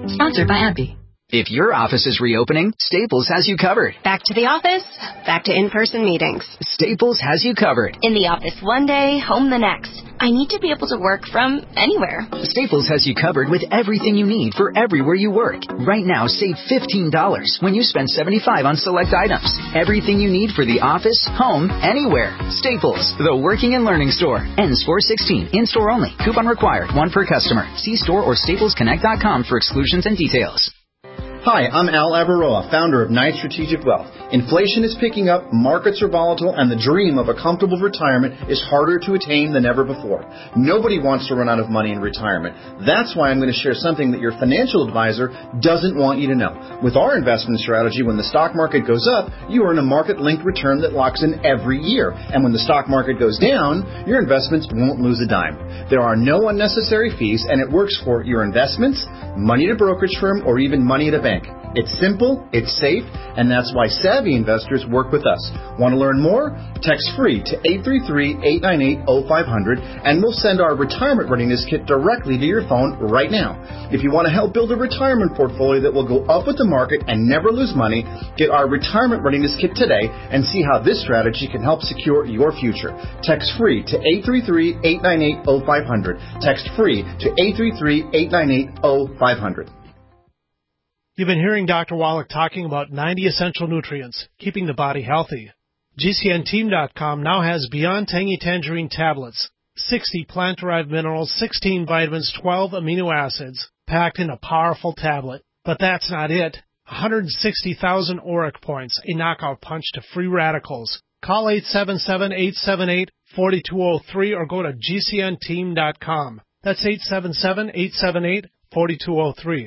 Sponsored by AbbVie. If your office is reopening, Staples has you covered. Back to the office, back to in-person meetings. Staples has you covered. In the office one day, home the next. I need to be able to work from anywhere. Staples has you covered with everything you need for everywhere you work. Right now, save fifteen dollars when you spend seventy-five dollars on select items. Everything you need for the office, home, anywhere. Staples, the working and learning store. Ends four sixteen. In-store only. Coupon required. One per customer. See store or staples connect dot com for exclusions and details. Hi, I'm Al Avaroa, founder of Knight Strategic Wealth. Inflation is picking up, markets are volatile, and the dream of a comfortable retirement is harder to attain than ever before. Nobody wants to run out of money in retirement. That's why I'm going to share something that your financial advisor doesn't want you to know. With our investment strategy, when the stock market goes up, you earn a market-linked return that locks in every year. And when the stock market goes down, your investments won't lose a dime. There are no unnecessary fees, and it works for your investments, money at a brokerage firm, or even money at a bank. It's simple, it's safe, and that's why savvy investors work with us. Want to learn more? Text FREE to eight three three, eight nine eight, zero five zero zero and we'll send our retirement readiness kit directly to your phone right now. If you want to help build a retirement portfolio that will go up with the market and never lose money, get our retirement readiness kit today and see how this strategy can help secure your future. Text FREE to eight three three, eight nine eight, zero five zero zero. Text FREE to eight three three, eight nine eight, zero five zero zero. You've been hearing Doctor Wallach talking about ninety essential nutrients, keeping the body healthy. G C N team dot com now has Beyond Tangy Tangerine tablets, sixty plant-derived minerals, sixteen vitamins, twelve amino acids, packed in a powerful tablet. But that's not it. one hundred sixty thousand auric points, a knockout punch to free radicals. Call eight seven seven, eight seven eight, four two zero three or go to G C N team dot com. That's eight seven seven, eight seven eight, four two zero three.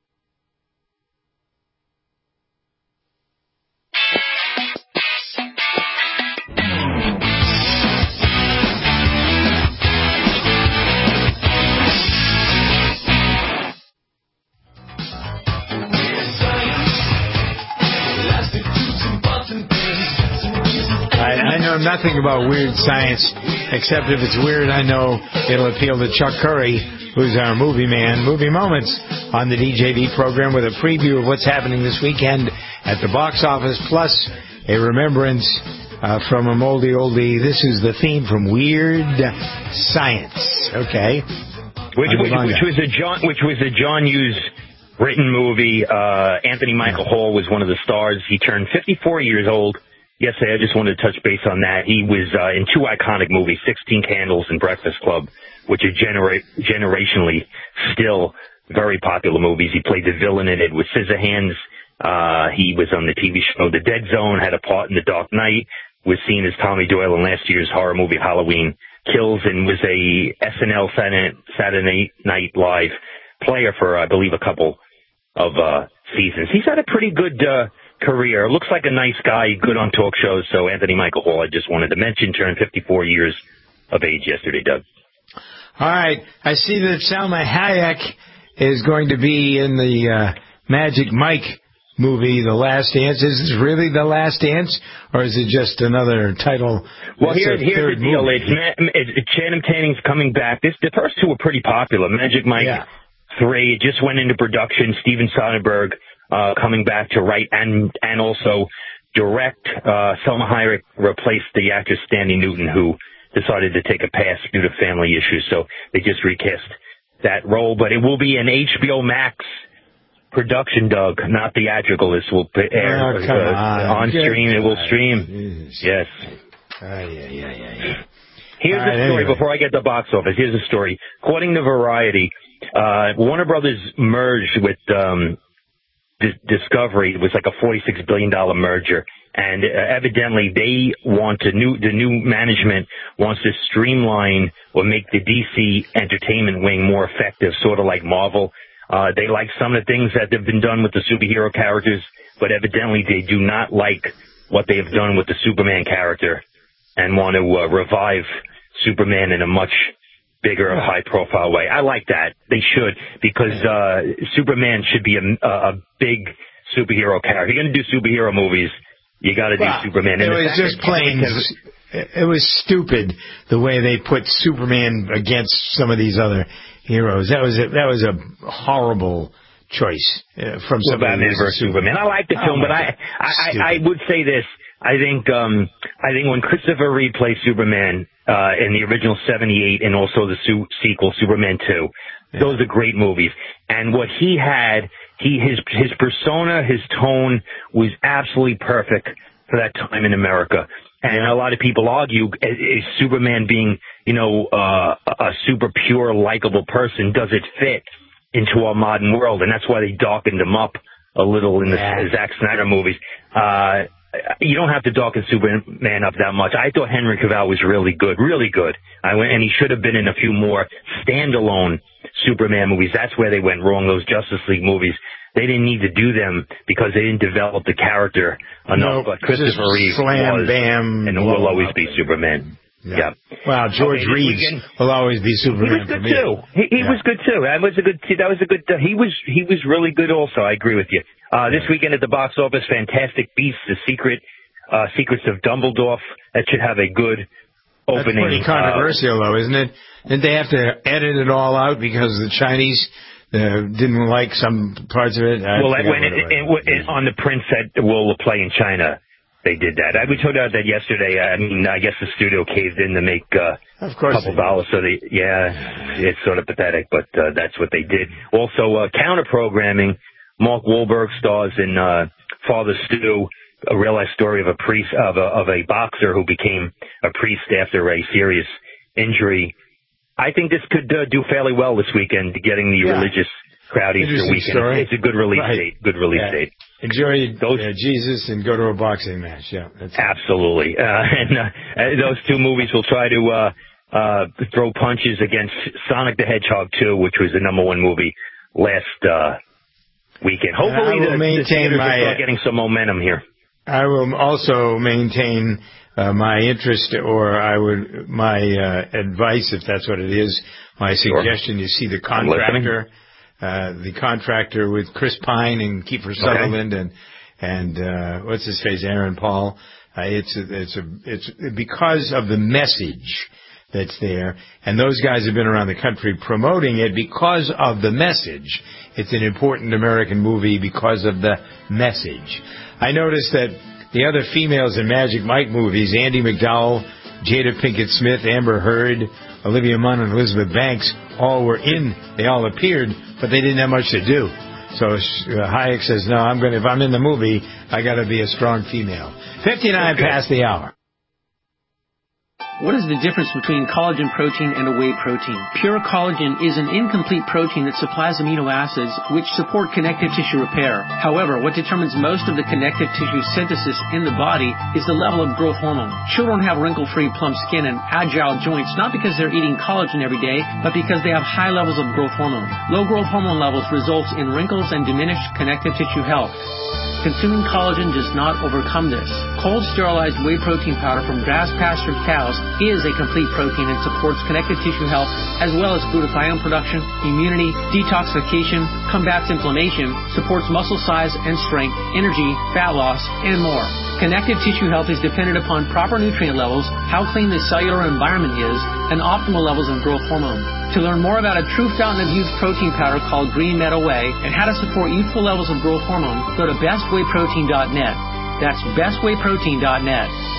I, I know nothing about weird science, except if it's weird, I know it'll appeal to Chuck Curry, who's our movie man. Movie Moments on the D J V program with a preview of what's happening this weekend at the box office, plus a remembrance uh, from a moldy oldie. This is the theme from Weird Science. Okay, which, which, which was a John, which was a John Hughes written movie. Uh, Anthony Michael Hall was one of the stars. He turned fifty-four years old yesterday. I just wanted to touch base on that. He was uh, in two iconic movies, sixteen Candles and Breakfast Club, which are genera- generationally still very popular movies. He played the villain in it with Scissorhands. Uh, he was on the T V show The Dead Zone, had a part in The Dark Knight, was seen as Tommy Doyle in last year's horror movie Halloween Kills, and was a S N L Saturday, Saturday Night Live player for, I believe, a couple of uh, seasons. He's had a pretty good uh, career. Looks like a nice guy, good on talk shows. So Anthony Michael Hall, I just wanted to mention, turned fifty-four years of age yesterday, Doug. All right. I see that Salma Hayek is going to be in the uh, Magic Mike movie, The Last Dance. Is this really The Last Dance, or is it just another title? Well, here, here's the deal. It's, it's Channing Tatum's coming back. This, the first two were pretty popular. Magic Mike yeah. three, it just went into production. Steven Soderbergh uh, coming back to write and and also direct. Uh, Salma Hayek replaced the actress Stanley Newton, who decided to take a pass due to family issues. So they just recast that role. But it will be an H B O Max production, Doug, not theatrical. This will air oh, uh, on. on stream. It will stream. Jesus. Yes. Uh, yeah, yeah, yeah, yeah. Here's All the right, story anyway. before I get to the box office. Here's the story. According to Variety, uh, Warner Brothers merged with um, D- Discovery. It was like a forty-six billion dollars merger. And uh, evidently they want to new, the new management wants to streamline or make the D C entertainment wing more effective, sort of like Marvel. Uh, they like some of the things that have been done with the superhero characters, but evidently they do not like what they have done with the Superman character and want to uh, revive Superman in a much bigger, high-profile way. I like that. They should, because uh, Superman should be a, a big superhero character. If you're going to do superhero movies, you got to do well, Superman. And it was just plain. It was stupid the way they put Superman against some of these other heroes. That was a, that was a horrible choice uh, from well, somebody Batman who's a versus Superman. I like the Oh, film, but my I, God. I, I, Stupid. I would say this. I think um, I think when Christopher Reeve plays Superman uh, in the original seventy-eight and also the su- sequel Superman two, yeah. those are great movies. And what he had, he his his persona, his tone was absolutely perfect for that time in America. And a lot of people argue, is Superman being, you know, uh, a super pure, likable person, does it fit into our modern world? And that's why they darkened him up a little in the yeah. Zack Snyder movies. Uh, you don't have to darken Superman up that much. I thought Henry Cavill was really good, really good. I went, and he should have been in a few more standalone Superman movies. That's where they went wrong, those Justice League movies. They didn't need to do them because they didn't develop the character enough. Nope, but Christopher Reeve slam, was bam, and will always be Superman. Yeah. yeah. Wow, George okay, Reeves weekend, will always be Superman. He was good for me. too. He, he yeah. was good too. That was a good. That was a good. Uh, he was he was really good also. I agree with you. Uh, this weekend at the box office, Fantastic Beasts: The Secret uh, Secrets of Dumbledore. That should have a good opening. That's pretty controversial, uh, though, isn't it? Didn't they have to edit it all out because the Chinese Uh, didn't like some parts of it. I well, when it, it, it, it, on the print set will play in China, they did that. I we told out that yesterday. I mean, I guess the studio caved in to make uh, of course a couple dollars. So they, yeah, it's sort of pathetic, but uh, that's what they did. Also, uh, counter programming. Mark Wahlberg stars in uh, Father Stu, a real life story of a priest of a, of a boxer who became a priest after a serious injury. I think this could uh, do fairly well this weekend, getting the yeah. religious crowd Easter weekend. Story. It's a good release right. date. Good release yeah. date. Enjoy those, uh, Jesus and go to a boxing match. Yeah, that's absolutely. Uh, and uh, those two movies will try to uh, uh, throw punches against Sonic the Hedgehog two, which was the number one movie last uh, weekend. Hopefully, the, the theaters my, will start getting some momentum here. I will also maintain uh, my interest, or I would my uh, advice, if that's what it is, my suggestion. Sure. You see the contractor, uh, the contractor with Chris Pine and Kiefer Sutherland, okay. and and uh, what's his face, Aaron Paul. Uh, it's a, it's a, it's because of the message that's there, and those guys have been around the country promoting it because of the message. It's an important American movie because of the message. I noticed that the other females in Magic Mike movies, Andie MacDowell, Jada Pinkett Smith, Amber Heard, Olivia Munn, and Elizabeth Banks, all were in. They all appeared, but they didn't have much to do. So uh, Hayek says, no, I'm going. If I'm in the movie, I got to be a strong female. fifty-nine past the hour. What is the difference between collagen protein and a whey protein? Pure collagen is an incomplete protein that supplies amino acids which support connective tissue repair. However, what determines most of the connective tissue synthesis in the body is the level of growth hormone. Children have wrinkle-free, plump skin and agile joints not because they're eating collagen every day, but because they have high levels of growth hormone. Low growth hormone levels results in wrinkles and diminished connective tissue health. Consuming collagen does not overcome this. Cold sterilized whey protein powder from grass-pastured cows is a complete protein and supports connective tissue health as well as glutathione production, immunity, detoxification, combats inflammation, supports muscle size and strength, energy, fat loss, and more. Connective tissue health is dependent upon proper nutrient levels, how clean the cellular environment is, and optimal levels of growth hormone. To learn more about a true fountain of youth protein powder called Green Meadow Whey and how to support youthful levels of growth hormone, go to best whey protein dot net. That's best whey protein dot net.